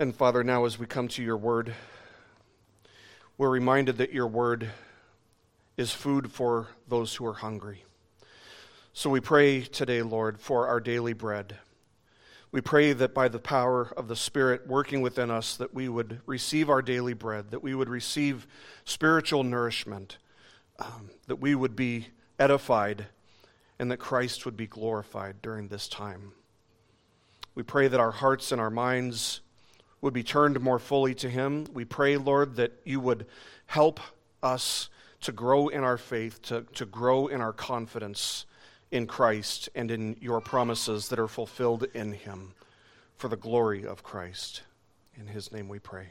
And Father, now as we come to your word, we're reminded that your word is food for those who are hungry. So we pray today, Lord, for our daily bread. We pray that by the power of the Spirit working within us, that we would receive our daily bread, that we would receive spiritual nourishment, that we would be edified, and that Christ would be glorified during this time. We pray that our hearts and our minds would be turned more fully to Him. We pray, Lord, that you would help us to grow in our faith, to grow in our confidence in Christ and in your promises that are fulfilled in Him for the glory of Christ. In His name we pray.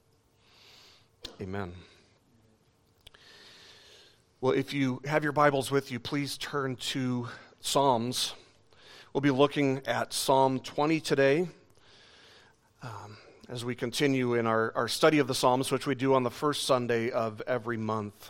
Amen. Well, if you have your Bibles with you, please turn to Psalms. We'll be looking at Psalm 20 today. As we continue in our study of the Psalms, which we do on the first Sunday of every month.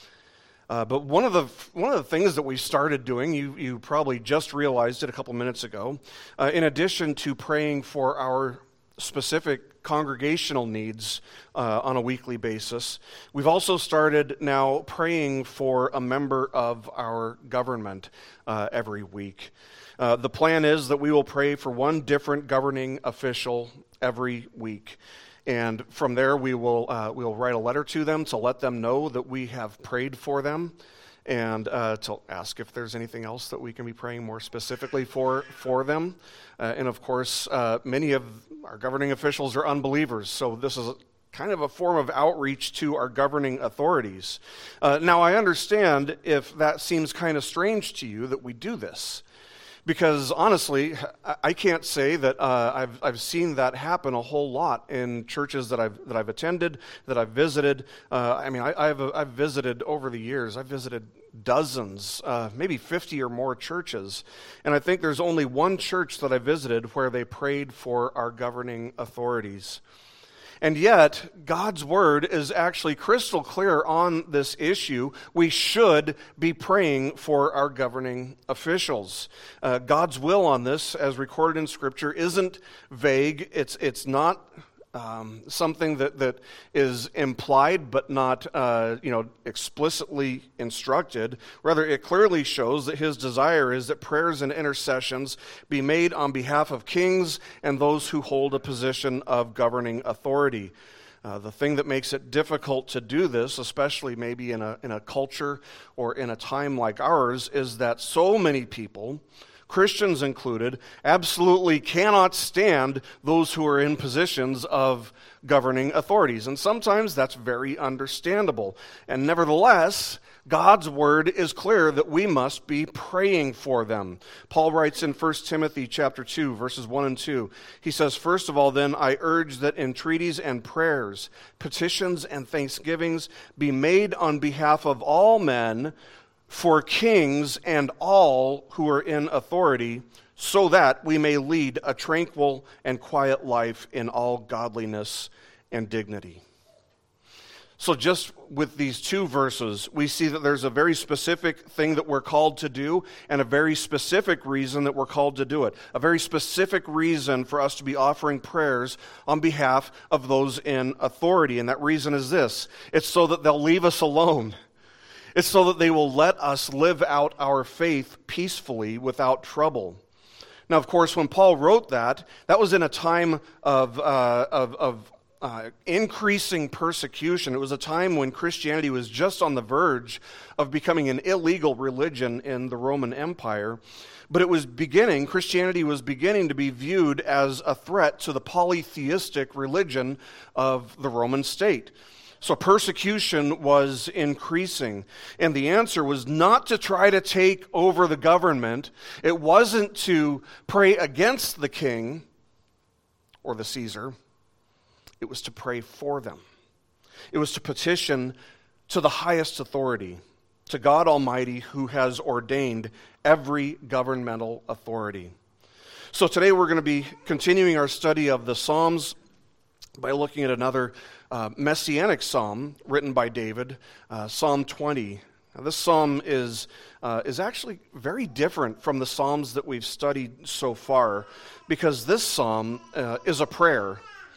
But one of the things that we started doing, you probably just realized it a couple minutes ago, in addition to praying for our specific congregational needs on a weekly basis, we've also started now praying for a member of our government every week. The plan is that we will pray for one different governing official every week. And from there, we'll write a letter to them to let them know that we have prayed for them and to ask if there's anything else that we can be praying more specifically for them. And of course, many of our governing officials are unbelievers, so this is kind of a form of outreach to our governing authorities. Now, I understand if that seems kind of strange to you that we do this. Because honestly, I can't say that I've seen that happen a whole lot in churches that I've attended, that I've visited. I've visited over the years. I've visited dozens, maybe 50 or more churches, and I think there's only one church that I visited where they prayed for our governing authorities. And yet, God's word is actually crystal clear on this issue. We should be praying for our governing officials. God's will on this, as recorded in Scripture, isn't vague. It's not something that is implied but not explicitly instructed. Rather, it clearly shows that His desire is that prayers and intercessions be made on behalf of kings and those who hold a position of governing authority. The thing that makes it difficult to do this, especially maybe in a culture or in a time like ours, is that so many people, Christians included, absolutely cannot stand those who are in positions of governing authorities. And sometimes that's very understandable. And nevertheless, God's word is clear that we must be praying for them. Paul writes in 1 Timothy chapter 2, verses 1 and 2. He says, "First of all, then, I urge that entreaties and prayers, petitions and thanksgivings be made on behalf of all men, for kings and all who are in authority, so that we may lead a tranquil and quiet life in all godliness and dignity." So just with these two verses, we see that there's a very specific thing that we're called to do and a very specific reason that we're called to do it. A very specific reason for us to be offering prayers on behalf of those in authority. And that reason is this: it's so that they'll leave us alone. It's so that they will let us live out our faith peacefully without trouble. Now, of course, when Paul wrote that was in a time of increasing persecution. It was a time when Christianity was just on the verge of becoming an illegal religion in the Roman Empire. But Christianity was beginning to be viewed as a threat to the polytheistic religion of the Roman state. So persecution was increasing, and the answer was not to try to take over the government. It wasn't to pray against the king or the Caesar. It was to pray for them. It was to petition to the highest authority, to God Almighty, who has ordained every governmental authority. So today we're going to be continuing our study of the Psalms by looking at another messianic psalm written by David, Psalm 20. Now, this psalm is actually very different from the psalms that we've studied so far, because this psalm is a prayer.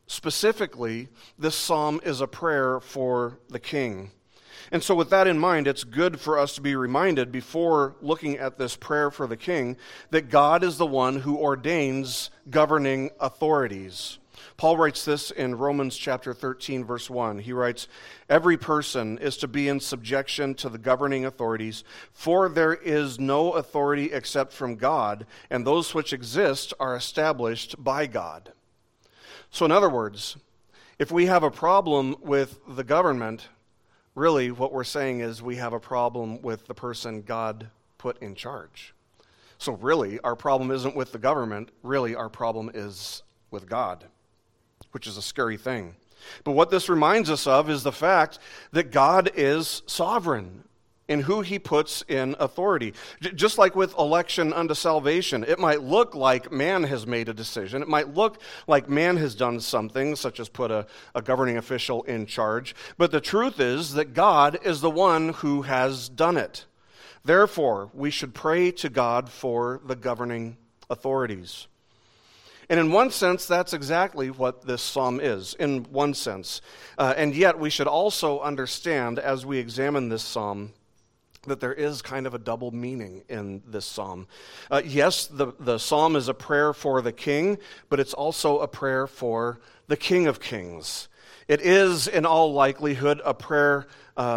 specifically, this psalm is a prayer for the king. And so with that in mind, it's good for us to be reminded before looking at this prayer for the king that God is the one who ordains governing authorities. Paul writes this in Romans chapter 13, verse 1. He writes, "Every person is to be in subjection to the governing authorities, for there is no authority except from God, and those which exist are established by God." So in other words, if we have a problem with the government, really what we're saying is we have a problem with the person God put in charge. So really, our problem isn't with the government. Really, our problem is with God, which is a scary thing. But what this reminds us of is the fact that God is sovereign in who he puts in authority. Just like with election unto salvation, it might look like man has made a decision. It might look like man has done something, such as put a governing official in charge. But the truth is that God is the one who has done it. Therefore, we should pray to God for the governing authorities. And in one sense, that's exactly what this psalm is, in one sense. And yet, we should also understand, as we examine this psalm, that there is kind of a double meaning in this psalm. Yes, the psalm is a prayer for the king, but it's also a prayer for the King of Kings. It is, in all likelihood, a prayer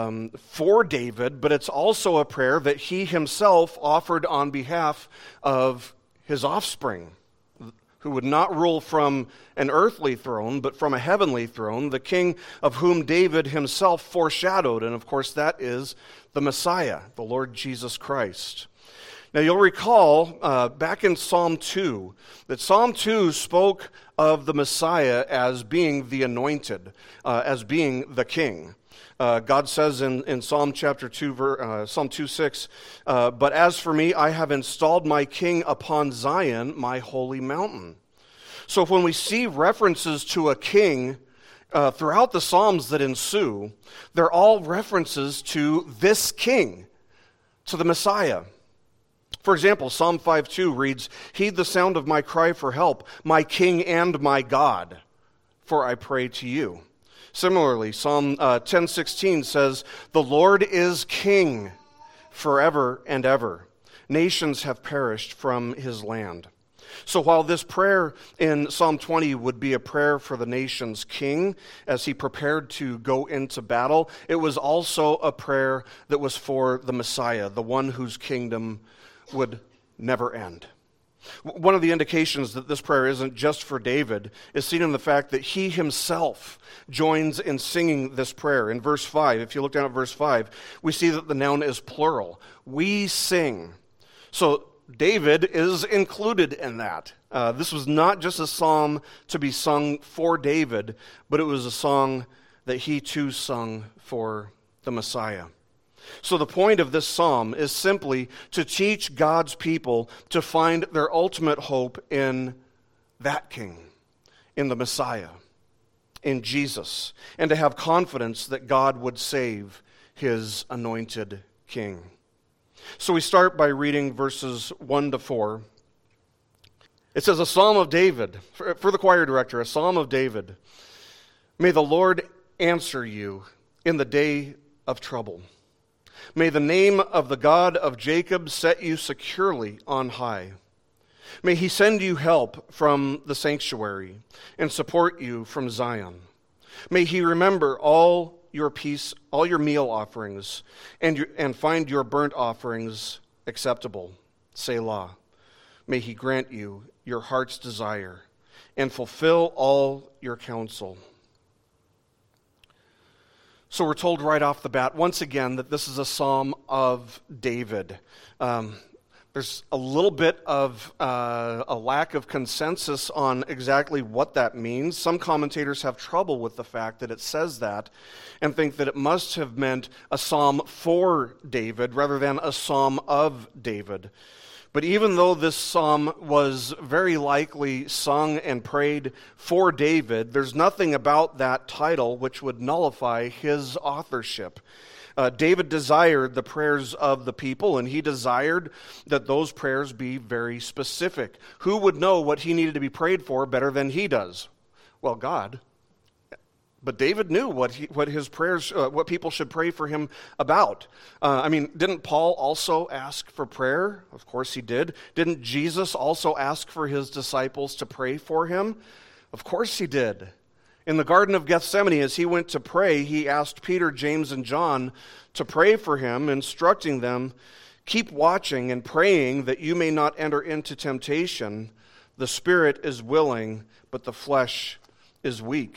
for David, but it's also a prayer that he himself offered on behalf of his offspring, who would not rule from an earthly throne, but from a heavenly throne, the king of whom David himself foreshadowed. And of course, that is the Messiah, the Lord Jesus Christ. Now, you'll recall back in Psalm 2, that Psalm 2 spoke of the Messiah as being the anointed, as being the king. God says in Psalm chapter 2, Psalm 2:6, "But as for me, I have installed my king upon Zion, my holy mountain." So when we see references to a king throughout the Psalms that ensue, they're all references to this king, to the Messiah. For example, Psalm 5:2 reads, "Heed the sound of my cry for help, my king and my God, for I pray to you." Similarly, Psalm 10:16 says, "The Lord is king forever and ever. Nations have perished from his land." So while this prayer in Psalm 20 would be a prayer for the nation's king as he prepared to go into battle, it was also a prayer that was for the Messiah, the one whose kingdom would never end. One of the indications that this prayer isn't just for David is seen in the fact that he himself joins in singing this prayer. In verse 5, if you look down at verse 5, we see that the noun is plural. We sing. So David is included in that. This was not just a psalm to be sung for David, but it was a song that he too sung for the Messiah. So the point of this psalm is simply to teach God's people to find their ultimate hope in that king, in the Messiah, in Jesus, and to have confidence that God would save his anointed king. So we start by reading verses 1 to 4. It says, "A psalm of David," for the choir director, a psalm of David. "May the Lord answer you in the day of trouble. May the name of the God of Jacob set you securely on high. May he send you help from the sanctuary and support you from Zion. May he remember all your meal offerings, and find your burnt offerings acceptable. Selah. May he grant you your heart's desire and fulfill all your counsel." So we're told right off the bat, once again, that this is a psalm of David. There's a little bit of a lack of consensus on exactly what that means. Some commentators have trouble with the fact that it says that and think that it must have meant a psalm for David rather than a psalm of David. But even though this psalm was very likely sung and prayed for David, there's nothing about that title which would nullify his authorship. David desired the prayers of the people, and he desired that those prayers be very specific. Who would know what he needed to be prayed for better than he does? Well, God. But David knew what his prayers, what people should pray for him about. Didn't Paul also ask for prayer? Of course he did. Didn't Jesus also ask for his disciples to pray for him? Of course he did. In the Garden of Gethsemane, as he went to pray, he asked Peter, James, and John to pray for him, instructing them, "Keep watching and praying that you may not enter into temptation. The spirit is willing, but the flesh is weak."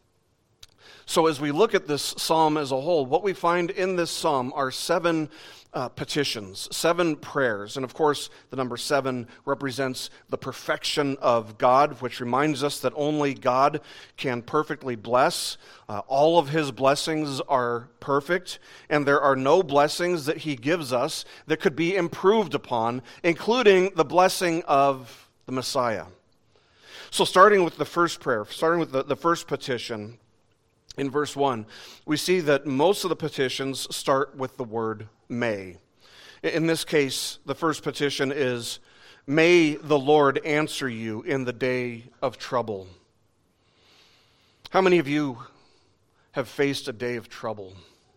So as we look at this psalm as a whole, what we find in this psalm are 7 petitions, 7 prayers. And of course, the number 7 represents the perfection of God, which reminds us that only God can perfectly bless. All of his blessings are perfect, and there are no blessings that he gives us that could be improved upon, including the blessing of the Messiah. So starting with the first prayer, starting with the first petition, in verse 1, we see that most of the petitions start with the word may. In this case, the first petition is, "May the Lord answer you in the day of trouble." How many of you have faced a day of trouble?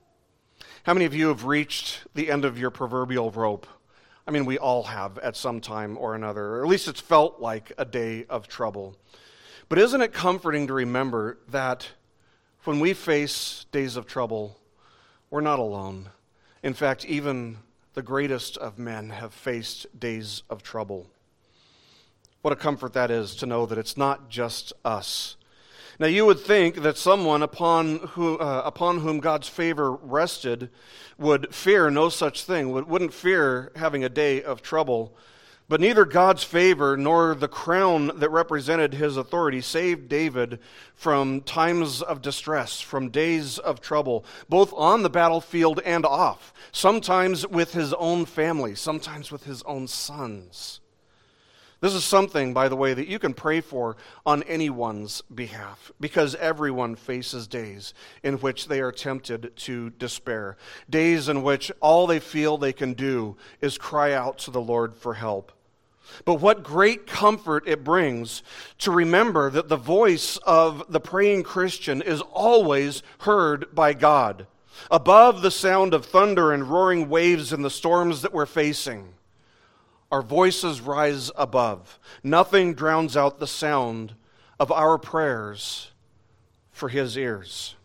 How many of you have reached the end of your proverbial rope? We all have at some time or another, or at least it's felt like a day of trouble. But isn't it comforting to remember that when we face days of trouble, we're not alone. In fact, even the greatest of men have faced days of trouble. What a comfort that is to know that it's not just us. Now, you would think that someone upon whom God's favor rested would fear no such thing, wouldn't fear having a day of trouble. But neither God's favor nor the crown that represented his authority saved David from times of distress, from days of trouble, both on the battlefield and off, sometimes with his own family, sometimes with his own sons. This is something, by the way, that you can pray for on anyone's behalf, because everyone faces days in which they are tempted to despair, days in which all they feel they can do is cry out to the Lord for help. But what great comfort it brings to remember that the voice of the praying Christian is always heard by God, above the sound of thunder and roaring waves in the storms that we're facing. Our voices rise above. Nothing drowns out the sound of our prayers for his ears.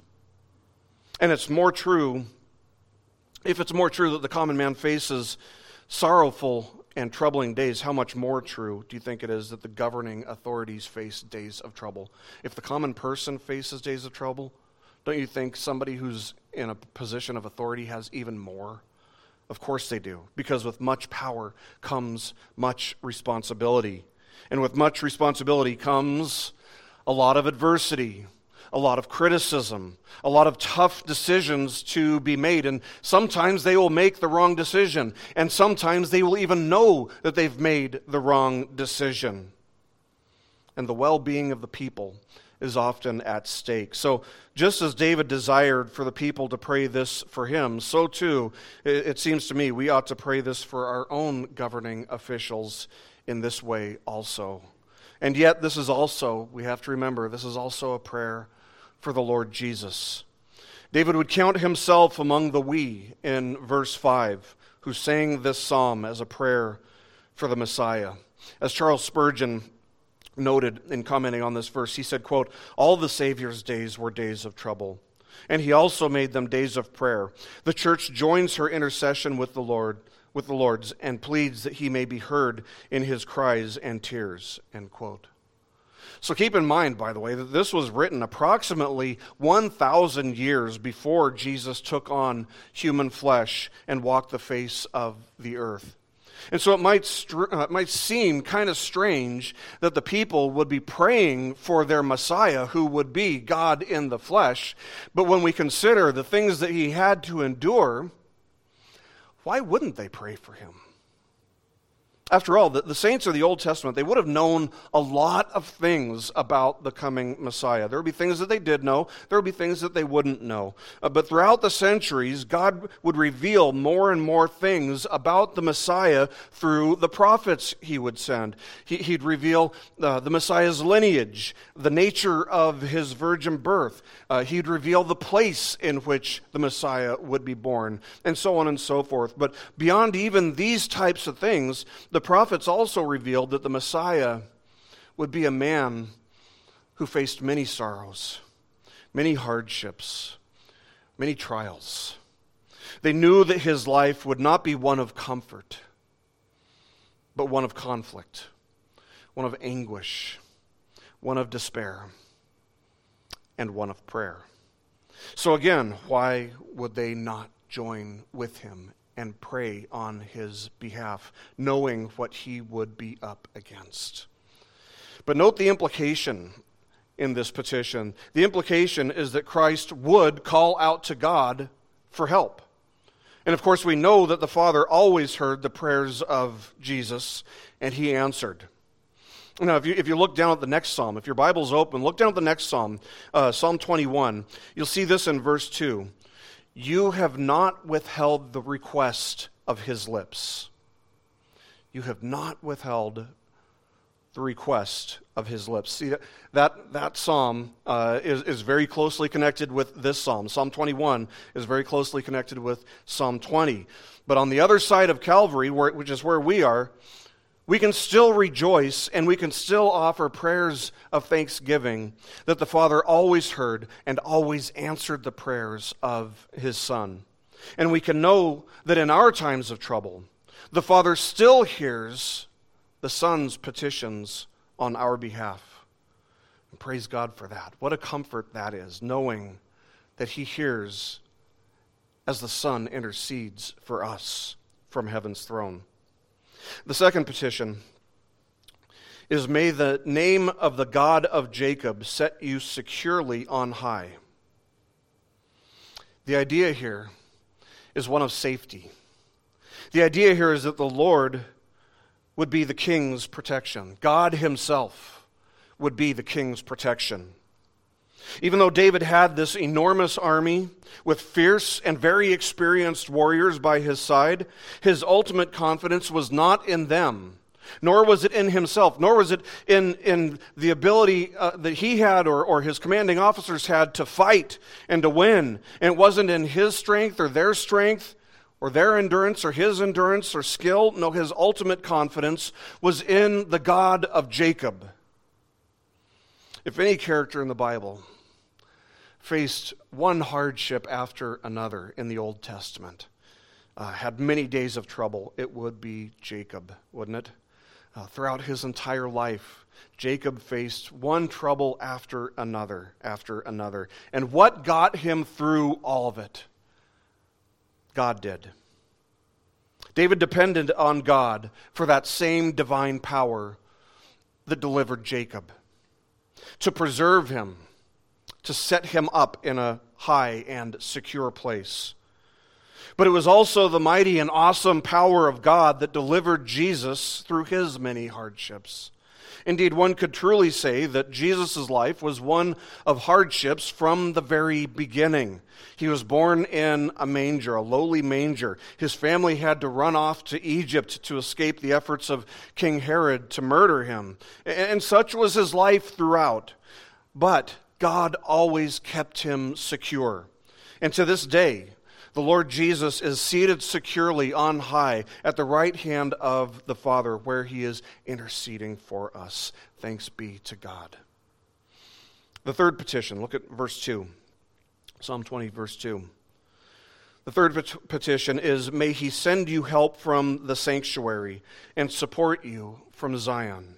And it's more true, if it's more true that the common man faces sorrowful and troubling days, how much more true do you think it is that the governing authorities face days of trouble? If the common person faces days of trouble, don't you think somebody who's in a position of authority has even more? Of course they do, because with much power comes much responsibility. And with much responsibility comes a lot of adversity, a lot of criticism, a lot of tough decisions to be made. And sometimes they will make the wrong decision, and sometimes they will even know that they've made the wrong decision. And the well-being of the people is often at stake. So just as David desired for the people to pray this for him, so too, it seems to me, we ought to pray this for our own governing officials in this way also. And yet this is also, we have to remember, this is also a prayer for the Lord Jesus. David would count himself among the we in verse 5, who sang this psalm as a prayer for the Messiah. As Charles Spurgeon noted in commenting on this verse, he said, quote, "All the Savior's days were days of trouble, and he also made them days of prayer. The church joins her intercession with the Lord's, and pleads that he may be heard in his cries and tears," end quote. So keep in mind, by the way, that this was written approximately 1,000 years before Jesus took on human flesh and walked the face of the earth. And so it might seem kind of strange that the people would be praying for their Messiah, who would be God in the flesh. But when we consider the things that he had to endure, why wouldn't they pray for him? After all, the saints of the Old Testament, they would have known a lot of things about the coming Messiah. There would be things that they did know. There would be things that they wouldn't know. But throughout the centuries, God would reveal more and more things about the Messiah through the prophets he would send. He'd reveal the Messiah's lineage, the nature of his virgin birth. He'd reveal the place in which the Messiah would be born, and so on and so forth. But beyond even these types of things, the prophets also revealed that the Messiah would be a man who faced many sorrows, many hardships, many trials. They knew that his life would not be one of comfort, but one of conflict, one of anguish, one of despair, and one of prayer. So again, why would they not join with him and pray on his behalf, knowing what he would be up against? But note the implication in this petition. The implication is that Christ would call out to God for help. And of course, we know that the Father always heard the prayers of Jesus, and he answered. Now, if you look down at the next psalm, if your Bible's open, look down at the next psalm, Psalm 21. You'll see this in verse 2. You have not withheld the request of his lips. You have not withheld the request of his lips. See, that psalm is very closely connected with this psalm. Psalm 21 is very closely connected with Psalm 20. But on the other side of Calvary, which is where we are, we can still rejoice and we can still offer prayers of thanksgiving that the Father always heard and always answered the prayers of his Son. And we can know that in our times of trouble, the Father still hears the Son's petitions on our behalf. And praise God for that. What a comfort that is, knowing that he hears as the Son intercedes for us from heaven's throne. The second petition is, may the name of the God of Jacob set you securely on high. The idea here is one of safety. The idea here is that the Lord would be the king's protection. God himself would be the king's protection. Even though David had this enormous army with fierce and very experienced warriors by his side, his ultimate confidence was not in them, nor was it in himself, nor was it in the ability that he had or his commanding officers had to fight and to win. And it wasn't in his strength or their endurance or his endurance or skill. No, his ultimate confidence was in the God of Jacob. If any character in the Bible faced one hardship after another in the Old Testament, had many days of trouble, it would be Jacob, wouldn't it? Throughout his entire life, Jacob faced one trouble after another. And what got him through all of it? God did. David depended on God for that same divine power that delivered Jacob, to preserve him, to set him up in a high and secure place. But it was also the mighty and awesome power of God that delivered Jesus through his many hardships. Indeed, one could truly say that Jesus' life was one of hardships from the very beginning. He was born in a manger, a lowly manger. His family had to run off to Egypt to escape the efforts of King Herod to murder him. And such was his life throughout. But God always kept him secure. And to this day, the Lord Jesus is seated securely on high at the right hand of the Father, where he is interceding for us. Thanks be to God. The third petition, look at verse 2. Psalm 20, verse 2. The third petition is, may he send you help from the sanctuary and support you from Zion.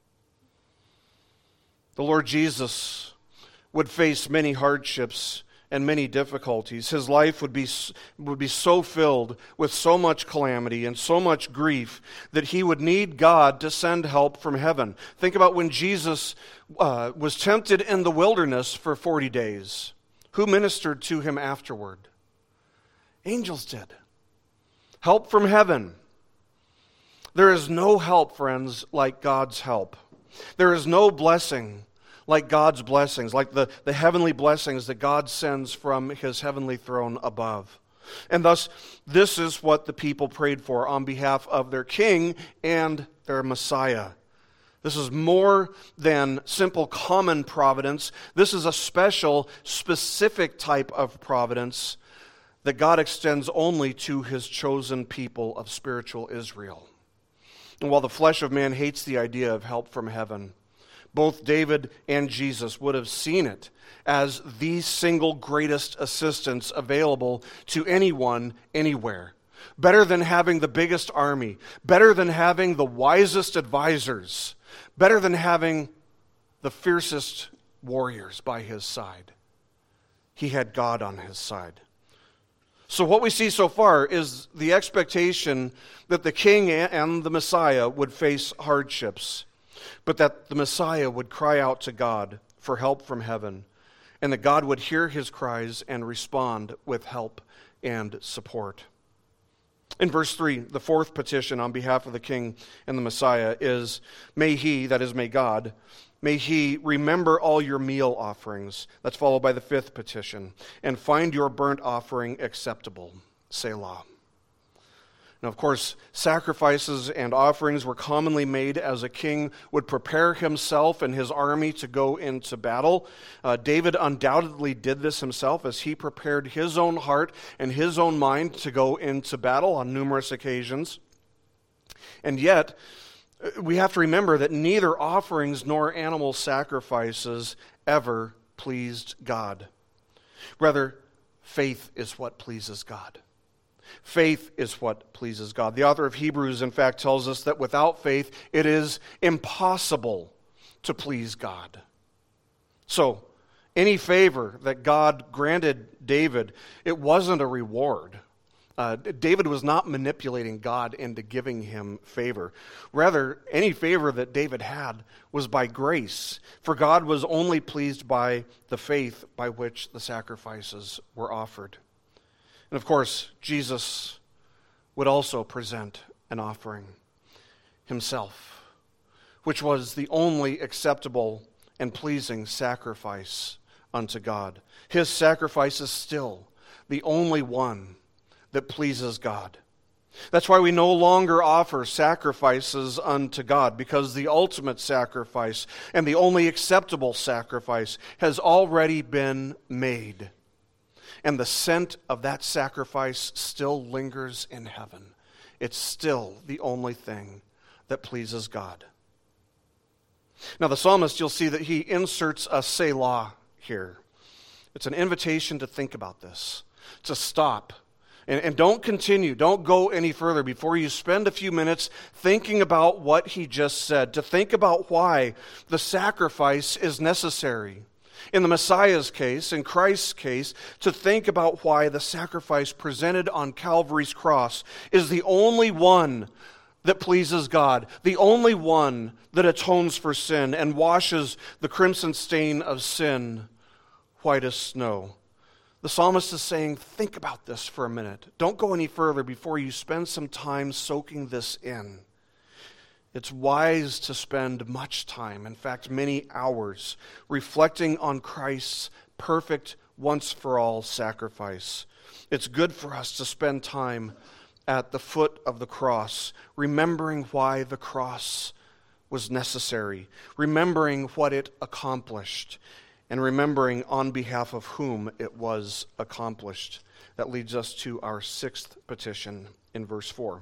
The Lord Jesus would face many hardships and many difficulties. His life would be so filled with so much calamity and so much grief that he would need God to send help from heaven. Think about when Jesus was tempted in the wilderness for 40 days. Who ministered to him afterward? Angels did. Help from heaven. There is no help, friends, like God's help. There is no blessing like God's blessings, like the heavenly blessings that God sends from his heavenly throne above. And thus, this is what the people prayed for on behalf of their king and their Messiah. This is more than simple common providence. This is a special, specific type of providence that God extends only to his chosen people of spiritual Israel. And while the flesh of man hates the idea of help from heaven, both David and Jesus would have seen it as the single greatest assistance available to anyone, anywhere. Better than having the biggest army, better than having the wisest advisors, better than having the fiercest warriors by his side. He had God on his side. So what we see so far is the expectation that the king and the Messiah would face hardships, but that the Messiah would cry out to God for help from heaven, and that God would hear his cries and respond with help and support. In verse 3, the fourth petition on behalf of the king and the Messiah is, may he, that is, may God, may he remember all your meal offerings. That's followed by the fifth petition. And find your burnt offering acceptable. Selah. Now, of course, sacrifices and offerings were commonly made as a king would prepare himself and his army to go into battle. David undoubtedly did this himself as he prepared his own heart and his own mind to go into battle on numerous occasions. And yet, we have to remember that neither offerings nor animal sacrifices ever pleased God. Rather, faith is what pleases God. Faith is what pleases God. The author of Hebrews, in fact, tells us that without faith, it is impossible to please God. So, any favor that God granted David, it wasn't a reward. David was not manipulating God into giving him favor. Rather, any favor that David had was by grace, for God was only pleased by the faith by which the sacrifices were offered. And of course, Jesus would also present an offering himself, which was the only acceptable and pleasing sacrifice unto God. His sacrifice is still the only one that pleases God. That's why we no longer offer sacrifices unto God, because the ultimate sacrifice and the only acceptable sacrifice has already been made. And the scent of that sacrifice still lingers in heaven. It's still the only thing that pleases God. Now the psalmist, you'll see that he inserts a Selah here. It's an invitation to think about this, to stop. And don't continue, don't go any further before you spend a few minutes thinking about what he just said, to think about why the sacrifice is necessary. In the Messiah's case, in Christ's case, to think about why the sacrifice presented on Calvary's cross is the only one that pleases God, the only one that atones for sin and washes the crimson stain of sin white as snow. The psalmist is saying, think about this for a minute. Don't go any further before you spend some time soaking this in. It's wise to spend much time, in fact, many hours, reflecting on Christ's perfect, once-for-all sacrifice. It's good for us to spend time at the foot of the cross, remembering why the cross was necessary, remembering what it accomplished, and remembering on behalf of whom it was accomplished. That leads us to our sixth petition in verse 4,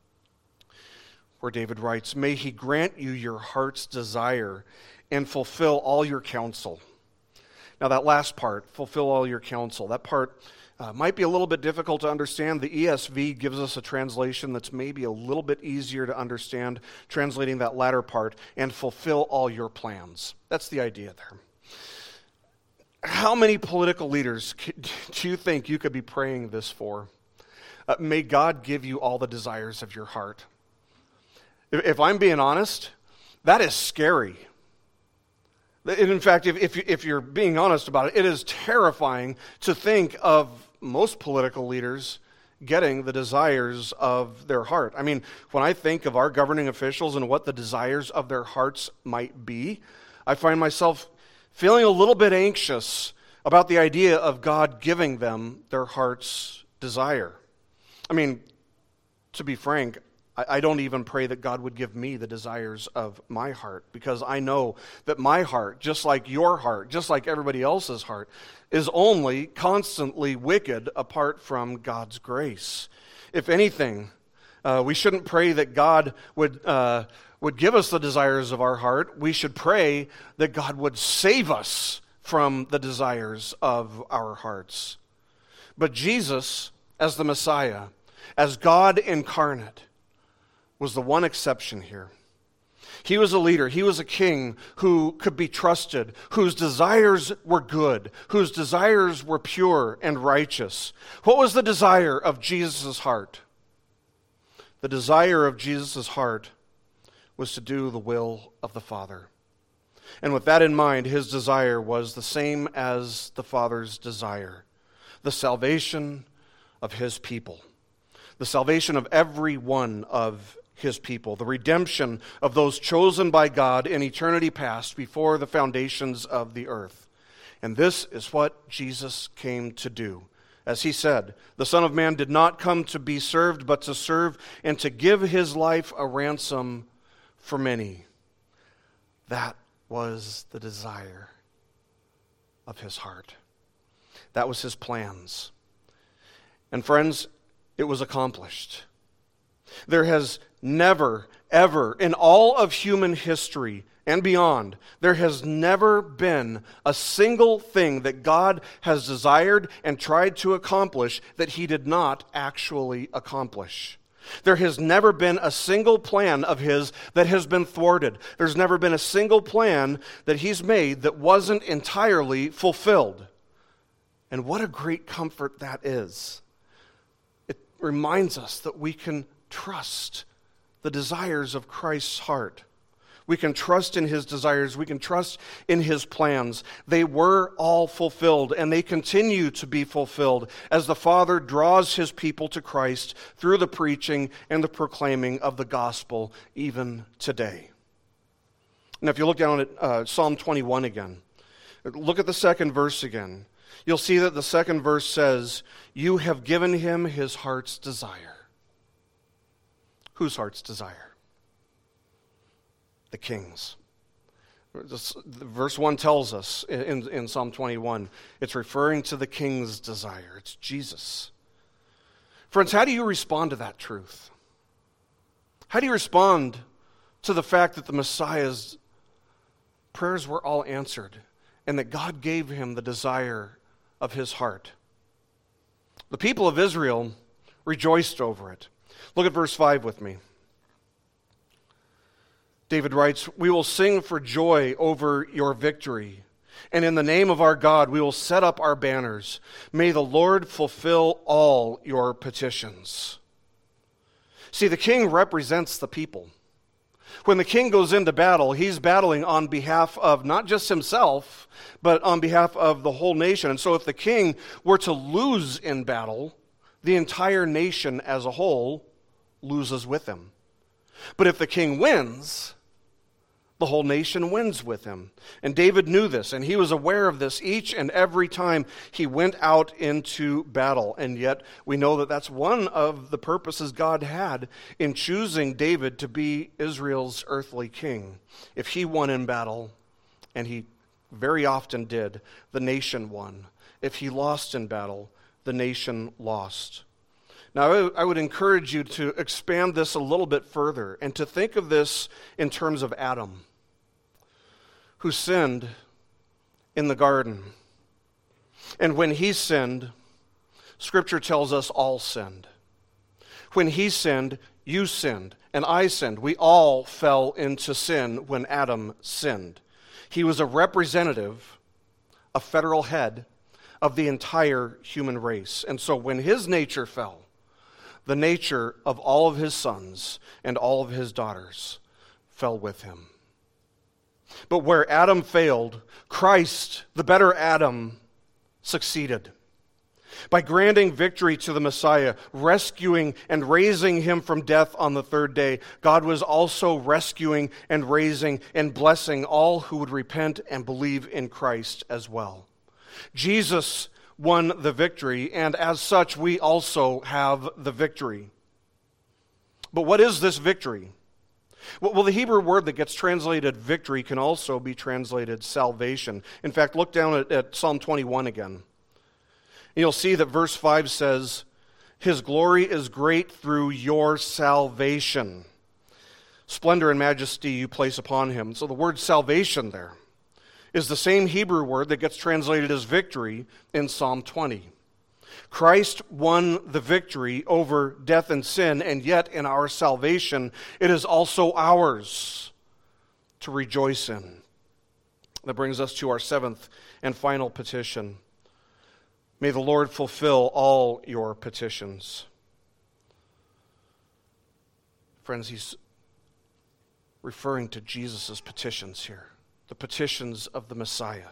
where David writes, may he grant you your heart's desire and fulfill all your counsel. Now that last part, fulfill all your counsel, that part might be a little bit difficult to understand. The ESV gives us a translation that's maybe a little bit easier to understand, translating that latter part, and fulfill all your plans. That's the idea there. How many political leaders do you think you could be praying this for? May God give you all the desires of your heart. If I'm being honest, that is scary. In fact, if you're being honest about it, it is terrifying to think of most political leaders getting the desires of their heart. I mean, when I think of our governing officials and what the desires of their hearts might be, I find myself feeling a little bit anxious about the idea of God giving them their heart's desire. I mean, to be frank, I don't even pray that God would give me the desires of my heart, because I know that my heart, just like your heart, just like everybody else's heart, is only constantly wicked apart from God's grace. If anything, we shouldn't pray that God would give us the desires of our heart. We should pray that God would save us from the desires of our hearts. But Jesus, as the Messiah, as God incarnate, was the one exception here. He was a leader. He was a king who could be trusted, whose desires were good, whose desires were pure and righteous. What was the desire of Jesus' heart? The desire of Jesus' heart was to do the will of the Father. And with that in mind, his desire was the same as the Father's desire: the salvation of his people, the salvation of every one of his people, the redemption of those chosen by God in eternity past before the foundations of the earth. And this is what Jesus came to do. As he said, the Son of Man did not come to be served, but to serve and to give his life a ransom for many. That was the desire of his heart. That was his plans. And friends, it was accomplished. There has never, ever, in all of human history and beyond, there has never been a single thing that God has desired and tried to accomplish that he did not actually accomplish. There has never been a single plan of his that has been thwarted. There's never been a single plan that he's made that wasn't entirely fulfilled. And what a great comfort that is. It reminds us that we can trust the desires of Christ's heart. We can trust in his desires. We can trust in his plans. They were all fulfilled, and they continue to be fulfilled as the Father draws his people to Christ through the preaching and the proclaiming of the gospel even today. Now, if you look down at Psalm 21 again, look at the second verse again. You'll see that the second verse says, "You have given him his heart's desire." Whose heart's desire? The king's. Verse 1 tells us in Psalm 21, it's referring to the king's desire. It's Jesus. Friends, how do you respond to that truth? How do you respond to the fact that the Messiah's prayers were all answered and that God gave him the desire of his heart? The people of Israel rejoiced over it. Look at verse 5 with me. David writes, "We will sing for joy over your victory, and in the name of our God we will set up our banners. May the Lord fulfill all your petitions." See, the king represents the people. When the king goes into battle, he's battling on behalf of not just himself, but on behalf of the whole nation. And so if the king were to lose in battle, the entire nation as a whole loses with him. But if the king wins, the whole nation wins with him. And David knew this, and he was aware of this each and every time he went out into battle. And yet we know that that's one of the purposes God had in choosing David to be Israel's earthly king. If he won in battle, and he very often did, the nation won. If he lost in battle, the nation lost. Now, I would encourage you to expand this a little bit further and to think of this in terms of Adam, who sinned in the garden. And when he sinned, Scripture tells us all sinned. When he sinned, you sinned, and I sinned. We all fell into sin when Adam sinned. He was a representative, a federal head of the entire human race. And so when his nature fell, the nature of all of his sons and all of his daughters fell with him. But where Adam failed, Christ, the better Adam, succeeded. By granting victory to the Messiah, rescuing and raising him from death on the third day, God was also rescuing and raising and blessing all who would repent and believe in Christ as well. Jesus won the victory, and as such, we also have the victory. But what is this victory? Well, the Hebrew word that gets translated victory can also be translated salvation. In fact, look down at Psalm 21 again. You'll see that verse 5 says, His glory is great through your salvation. Splendor and majesty you place upon him. So the word salvation there is the same Hebrew word that gets translated as victory in Psalm 20. Christ won the victory over death and sin, and yet in our salvation, it is also ours to rejoice in. That brings us to our seventh and final petition. May the Lord fulfill all your petitions. Friends, he's referring to Jesus' petitions here, the petitions of the Messiah.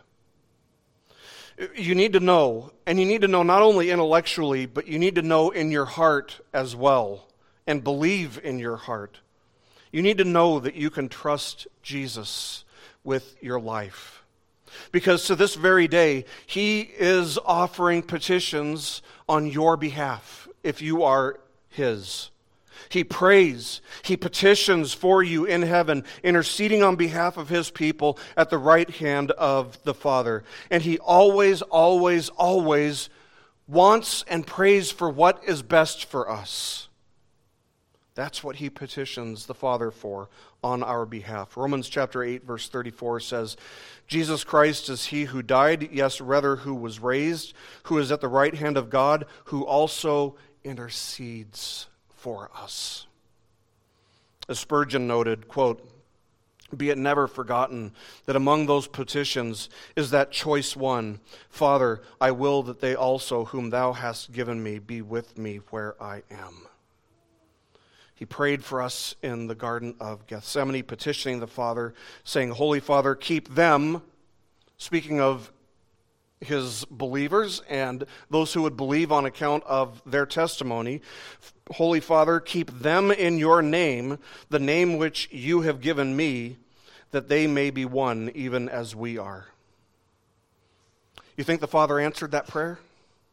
You need to know, and you need to know not only intellectually, but you need to know in your heart as well, and believe in your heart. You need to know that you can trust Jesus with your life. Because to this very day, he is offering petitions on your behalf if you are his. He prays, he petitions for you in heaven, interceding on behalf of his people at the right hand of the Father. And he always, always, always wants and prays for what is best for us. That's what he petitions the Father for on our behalf. Romans chapter 8, verse 34 says, Jesus Christ is he who died, yes, rather who was raised, who is at the right hand of God, who also intercedes for us. As Spurgeon noted, quote, be it never forgotten that among those petitions is that choice one, Father, I will that they also whom thou hast given me be with me where I am. He prayed for us in the Garden of Gethsemane, petitioning the Father, saying, Holy Father, keep them, speaking of his believers and those who would believe on account of their testimony. Holy Father, keep them in your name, the name which you have given me, that they may be one, even as we are. You think the Father answered that prayer?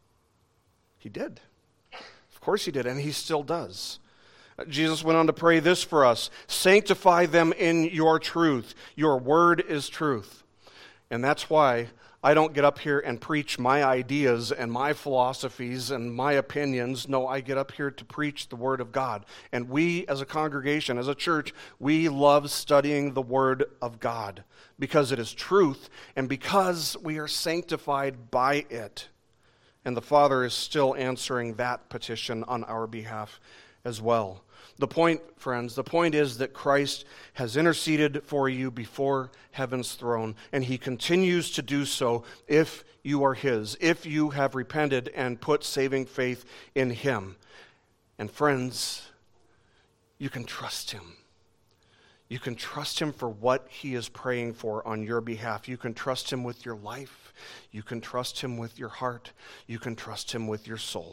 He did. Of course he did, and he still does. Jesus went on to pray this for us. Sanctify them in your truth. Your word is truth. And that's why I don't get up here and preach my ideas and my philosophies and my opinions. No, I get up here to preach the Word of God. And we as a congregation, as a church, we love studying the Word of God because it is truth and because we are sanctified by it. And the Father is still answering that petition on our behalf as well. The point, friends, the point is that Christ has interceded for you before heaven's throne, and he continues to do so if you are his, if you have repented and put saving faith in him. And friends, you can trust him. You can trust him for what he is praying for on your behalf. You can trust him with your life. You can trust him with your heart. You can trust him with your soul.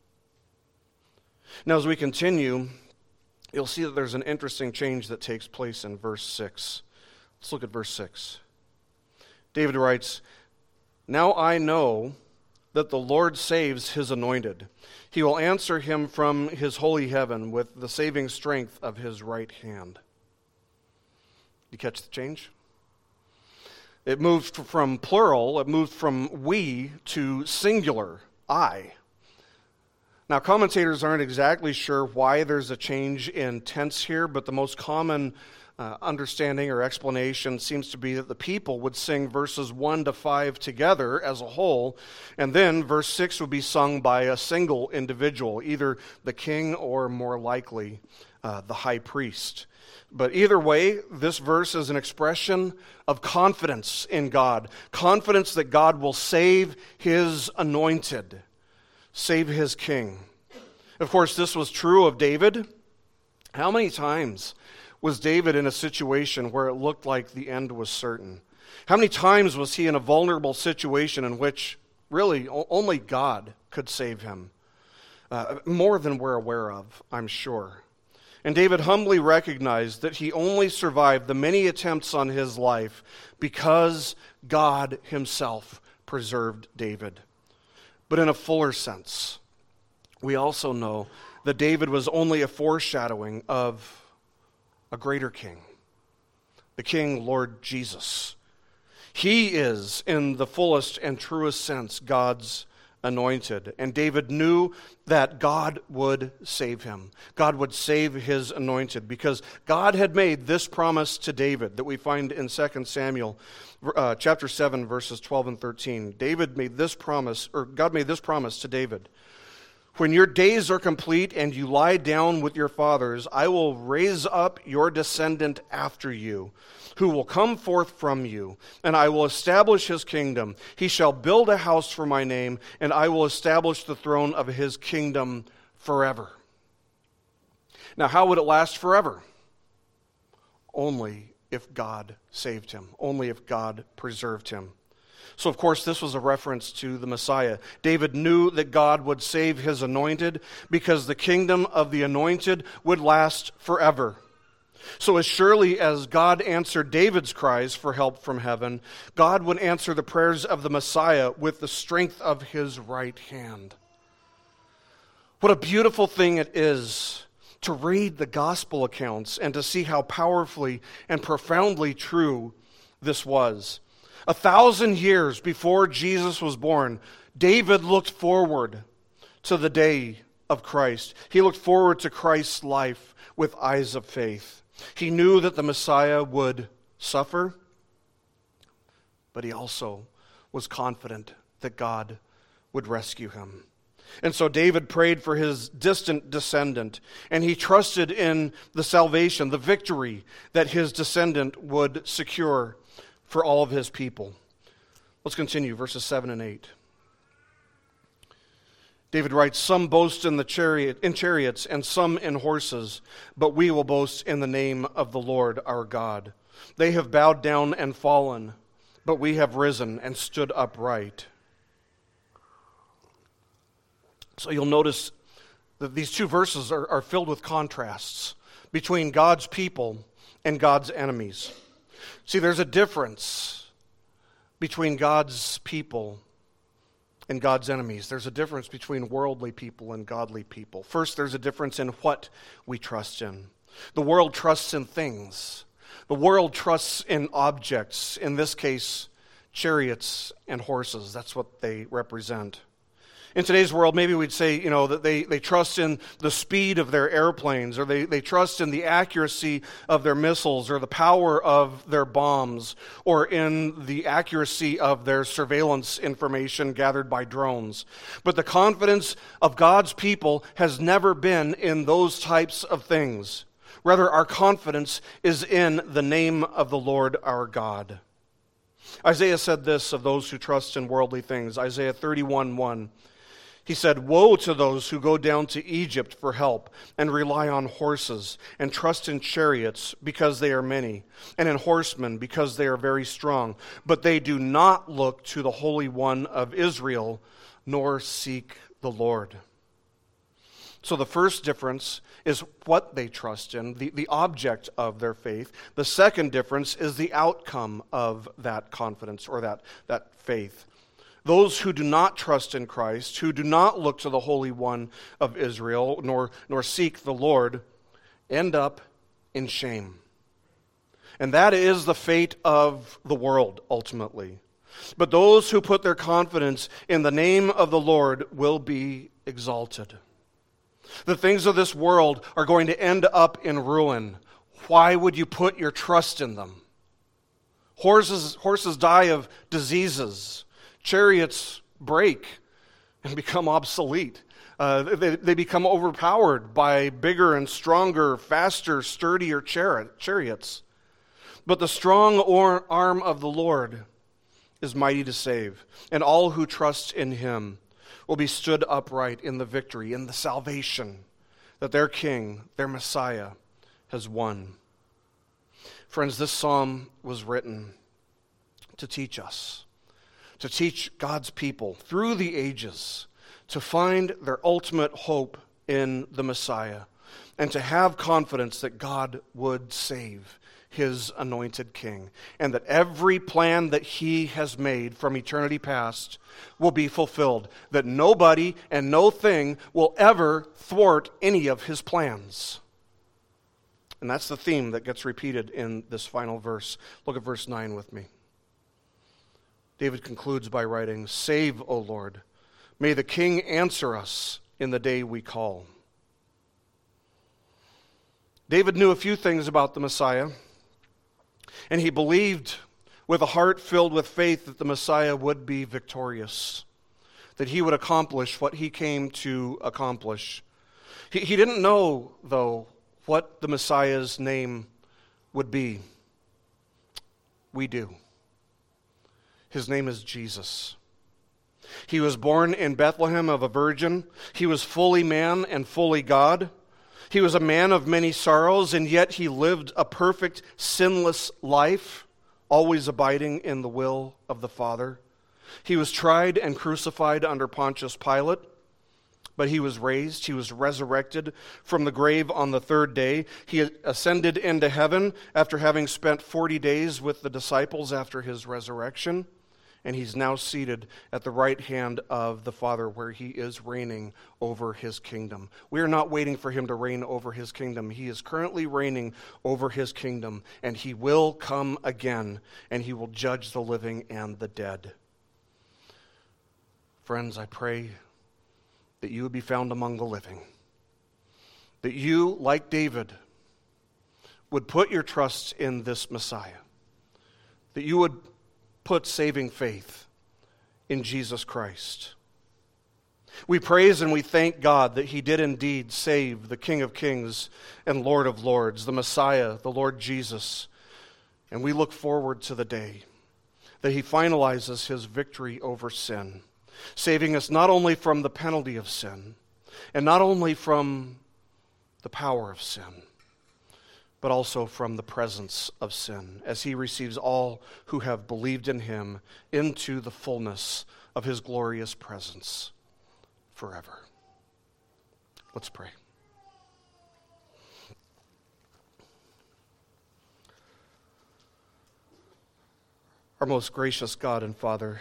Now, as we continue, you'll see that there's an interesting change that takes place in verse 6. Let's look at verse 6. David writes, Now I know that the Lord saves his anointed. He will answer him from his holy heaven with the saving strength of his right hand. You catch the change? It moved from plural, it moved from we to singular, I. Now, commentators aren't exactly sure why there's a change in tense here, but the most common understanding or explanation seems to be that the people would sing verses 1 to 5 together as a whole, and then verse 6 would be sung by a single individual, either the king or more likely the high priest. But either way, this verse is an expression of confidence in God, confidence that God will save his anointed, save his king. Of course, this was true of David. How many times was David in a situation where it looked like the end was certain? How many times was he in a vulnerable situation in which really only God could save him. More than we're aware of, I'm sure. And David humbly recognized that he only survived the many attempts on his life because God himself preserved David. But in a fuller sense, we also know that David was only a foreshadowing of a greater king, the King, Lord Jesus. He is, in the fullest and truest sense, God's anointed. And David knew that God would save him. God would save his anointed, because God had made this promise to David that we find in 2 Samuel chapter 7, verses 12 and 13. God made this promise to David. When your days are complete and you lie down with your fathers, I will raise up your descendant after you, who will come forth from you, and I will establish his kingdom. He shall build a house for my name, and I will establish the throne of his kingdom forever. Now, how would it last forever? Only if God saved him, only if God preserved him. So, of course, this was a reference to the Messiah. David knew that God would save his anointed because the kingdom of the anointed would last forever. So as surely as God answered David's cries for help from heaven, God would answer the prayers of the Messiah with the strength of his right hand. What a beautiful thing it is to read the gospel accounts and to see how powerfully and profoundly true this was. 1,000 years before Jesus was born, David looked forward to the day of Christ. He looked forward to Christ's life with eyes of faith. He knew that the Messiah would suffer, but he also was confident that God would rescue him. And so David prayed for his distant descendant, and he trusted in the salvation, the victory that his descendant would secure for all of his people. Let's continue, verses 7 and 8. David writes, some boast in chariots and some in horses, but we will boast in the name of the Lord our God. They have bowed down and fallen, but we have risen and stood upright. So you'll notice that these two verses are filled with contrasts between God's people and God's enemies. See, there's a difference between God's people and God's enemies. There's a difference between worldly people and godly people. First, there's a difference in what we trust in. The world trusts in things. The world trusts in objects, in this case, chariots and horses. That's what they represent. In today's world, maybe we'd say, that they trust in the speed of their airplanes, or they trust in the accuracy of their missiles, or the power of their bombs, or in the accuracy of their surveillance information gathered by drones. But the confidence of God's people has never been in those types of things. Rather, our confidence is in the name of the Lord our God. Isaiah said this of those who trust in worldly things. Isaiah 31:1. He said, woe to those who go down to Egypt for help and rely on horses and trust in chariots because they are many and in horsemen because they are very strong. But they do not look to the Holy One of Israel nor seek the Lord. So the first difference is what they trust in, the object of their faith. The second difference is the outcome of that confidence or that faith. Those who do not trust in Christ, who do not look to the Holy One of Israel, nor seek the Lord, end up in shame. And that is the fate of the world, ultimately. But those who put their confidence in the name of the Lord will be exalted. The things of this world are going to end up in ruin. Why would you put your trust in them? Horses die of diseases. Chariots break and become obsolete. They become overpowered by bigger and stronger, faster, sturdier chariots. But the strong arm of the Lord is mighty to save, and all who trust in him will be stood upright in the victory, in the salvation that their King, their Messiah, has won. Friends, this psalm was written to teach us, to teach God's people through the ages to find their ultimate hope in the Messiah and to have confidence that God would save his anointed king, and that every plan that he has made from eternity past will be fulfilled, that nobody and no thing will ever thwart any of his plans. And that's the theme that gets repeated in this final verse. Look at verse 9 with me. David concludes by writing, "Save, O Lord. May the king answer us in the day we call." David knew a few things about the Messiah, and he believed with a heart filled with faith that the Messiah would be victorious, that he would accomplish what he came to accomplish. He didn't know, though, what the Messiah's name would be. We do. His name is Jesus. He was born in Bethlehem of a virgin. He was fully man and fully God. He was a man of many sorrows, and yet he lived a perfect, sinless life, always abiding in the will of the Father. He was tried and crucified under Pontius Pilate, but he was raised, he was resurrected from the grave on the third day. He ascended into heaven after having spent 40 days with the disciples after his resurrection. And he's now seated at the right hand of the Father, where he is reigning over his kingdom. We are not waiting for him to reign over his kingdom. He is currently reigning over his kingdom, and he will come again, and he will judge the living and the dead. Friends, I pray that you would be found among the living, that you, like David, would put your trust in this Messiah, that you would put saving faith in Jesus Christ. We praise and we thank God that he did indeed save the King of Kings and Lord of Lords, the Messiah, the Lord Jesus. And we look forward to the day that he finalizes his victory over sin, saving us not only from the penalty of sin and not only from the power of sin, but also from the presence of sin, as he receives all who have believed in him into the fullness of his glorious presence forever. Let's pray. Our most gracious God and Father,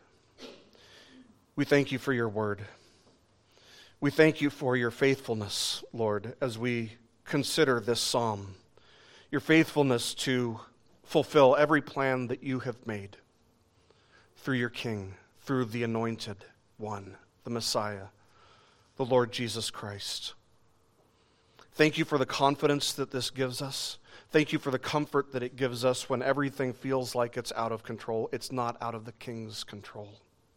we thank you for your word. We thank you for your faithfulness, Lord, as we consider this psalm. Your faithfulness to fulfill every plan that you have made through your King, through the Anointed One, the Messiah, the Lord Jesus Christ. Thank you for the confidence that this gives us. Thank you for the comfort that it gives us when everything feels like it's out of control. It's not out of the King's control.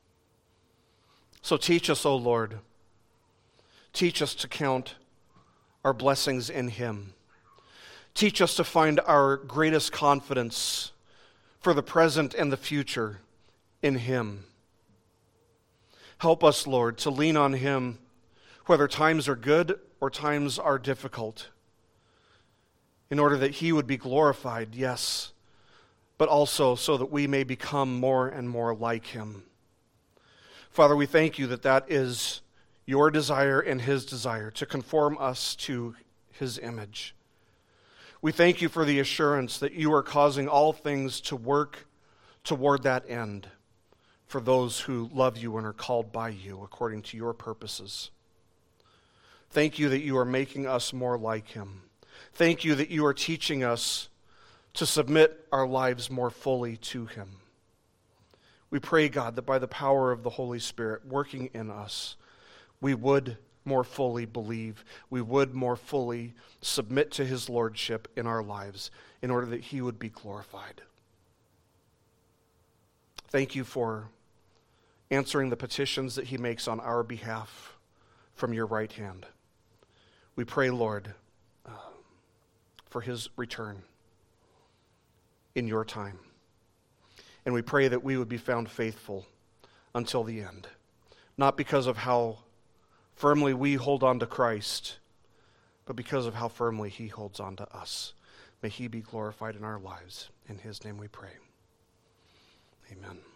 So teach us, O Lord. Teach us to count our blessings in him. Teach us to find our greatest confidence for the present and the future in him. Help us, Lord, to lean on him whether times are good or times are difficult, in order that he would be glorified, yes, but also so that we may become more and more like him. Father, we thank you that that is your desire and his desire, to conform us to his image. We thank you for the assurance that you are causing all things to work toward that end for those who love you and are called by you according to your purposes. Thank you that you are making us more like him. Thank you that you are teaching us to submit our lives more fully to him. We pray, God, that by the power of the Holy Spirit working in us, we would more fully believe, we would more fully submit to his lordship in our lives in order that he would be glorified. Thank you for answering the petitions that he makes on our behalf from your right hand. We pray, Lord, for his return in your time. And we pray that we would be found faithful until the end, not because of how firmly we hold on to Christ, but because of how firmly he holds on to us. May he be glorified in our lives. In his name we pray. Amen.